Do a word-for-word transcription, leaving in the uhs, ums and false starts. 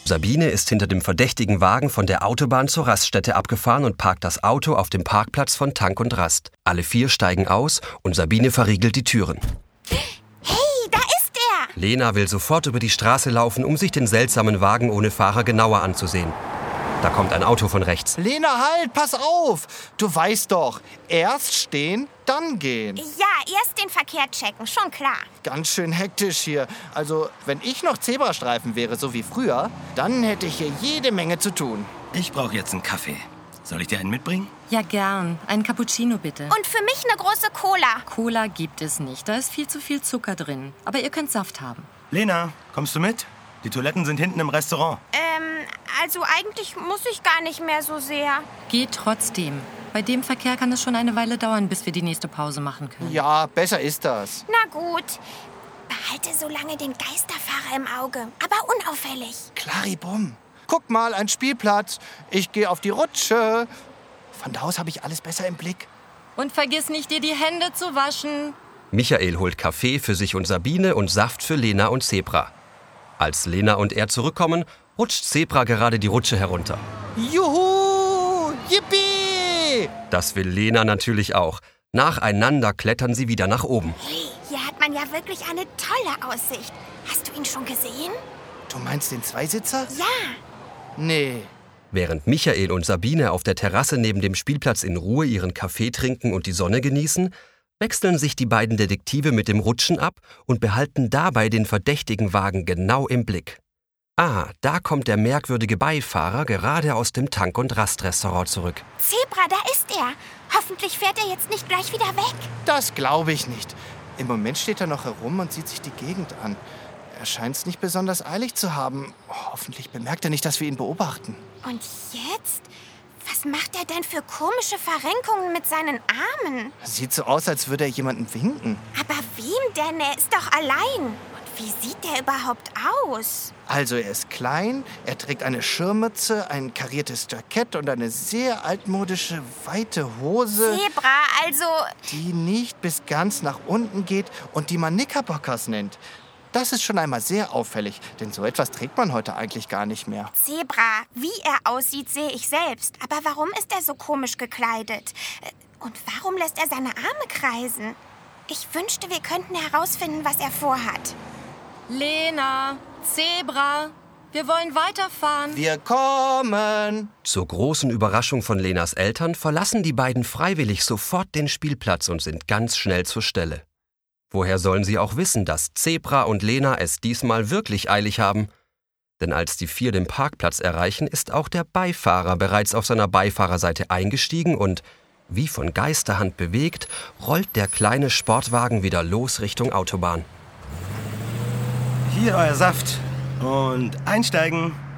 Sabine ist hinter dem verdächtigen Wagen von der Autobahn zur Raststätte abgefahren und parkt das Auto auf dem Parkplatz von Tank und Rast. Alle vier steigen aus und Sabine verriegelt die Türen. Hey, da ist er! Lena will sofort über die Straße laufen, um sich den seltsamen Wagen ohne Fahrer genauer anzusehen. Da kommt ein Auto von rechts. Lena, halt, pass auf! Du weißt doch, erst stehen, dann gehen. Ja, erst den Verkehr checken, schon klar. Ganz schön hektisch hier. Also, wenn ich noch Zebrastreifen wäre, so wie früher, dann hätte ich hier jede Menge zu tun. Ich brauche jetzt einen Kaffee. Soll ich dir einen mitbringen? Ja, gern. Einen Cappuccino bitte. Und für mich eine große Cola. Cola gibt es nicht. Da ist viel zu viel Zucker drin. Aber ihr könnt Saft haben. Lena, kommst du mit? Die Toiletten sind hinten im Restaurant. Ähm, also eigentlich muss ich gar nicht mehr so sehr. Geht trotzdem. Bei dem Verkehr kann es schon eine Weile dauern, bis wir die nächste Pause machen können. Ja, besser ist das. Na gut. Behalte so lange den Geisterfahrer im Auge, aber unauffällig. Claribum. Guck mal, ein Spielplatz. Ich gehe auf die Rutsche. Von da aus habe ich alles besser im Blick. Und vergiss nicht, dir die Hände zu waschen. Michael holt Kaffee für sich und Sabine und Saft für Lena und Zebra. Als Lena und er zurückkommen, rutscht Zebra gerade die Rutsche herunter. Juhu! Yippie! Das will Lena natürlich auch. Nacheinander klettern sie wieder nach oben. Hey, hier hat man ja wirklich eine tolle Aussicht. Hast du ihn schon gesehen? Du meinst den Zweisitzer? Ja. Nee. Während Michael und Sabine auf der Terrasse neben dem Spielplatz in Ruhe ihren Kaffee trinken und die Sonne genießen, wechseln sich die beiden Detektive mit dem Rutschen ab und behalten dabei den verdächtigen Wagen genau im Blick. Ah, da kommt der merkwürdige Beifahrer gerade aus dem Tank- und Rastrestaurant zurück. Zebra, da ist er. Hoffentlich fährt er jetzt nicht gleich wieder weg. Das glaube ich nicht. Im Moment steht er noch herum und sieht sich die Gegend an. Er scheint es nicht besonders eilig zu haben. Hoffentlich bemerkt er nicht, dass wir ihn beobachten. Und jetzt? Was macht er denn für komische Verrenkungen mit seinen Armen? Sieht so aus, als würde er jemandem winken. Aber wem denn? Er ist doch allein. Und wie sieht der überhaupt aus? Also er ist klein, er trägt eine Schirmmütze, ein kariertes Jackett und eine sehr altmodische, weite Hose, Zebra, also... die nicht bis ganz nach unten geht und die man Knickerbockers nennt. Das ist schon einmal sehr auffällig, denn so etwas trägt man heute eigentlich gar nicht mehr. Zebra, wie er aussieht, sehe ich selbst. Aber warum ist er so komisch gekleidet? Und warum lässt er seine Arme kreisen? Ich wünschte, wir könnten herausfinden, was er vorhat. Lena, Zebra, wir wollen weiterfahren. Wir kommen! Zur großen Überraschung von Lenas Eltern verlassen die beiden freiwillig sofort den Spielplatz und sind ganz schnell zur Stelle. Woher sollen sie auch wissen, dass Zebra und Lena es diesmal wirklich eilig haben? Denn als die vier den Parkplatz erreichen, ist auch der Beifahrer bereits auf seiner Beifahrerseite eingestiegen und, wie von Geisterhand bewegt, rollt der kleine Sportwagen wieder los Richtung Autobahn. Hier euer Saft. Und einsteigen.